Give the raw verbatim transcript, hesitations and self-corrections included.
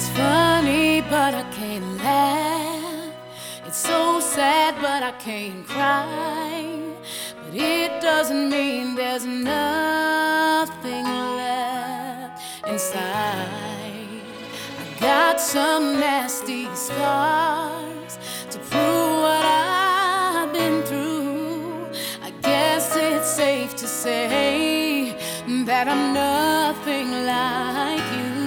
Funny, but I can't laugh. It's so sad, but I can't cry. But it doesn't mean there's nothing left inside. I got some nasty scars to prove what I've been through. I guess it's safe to say that I'm nothing like you.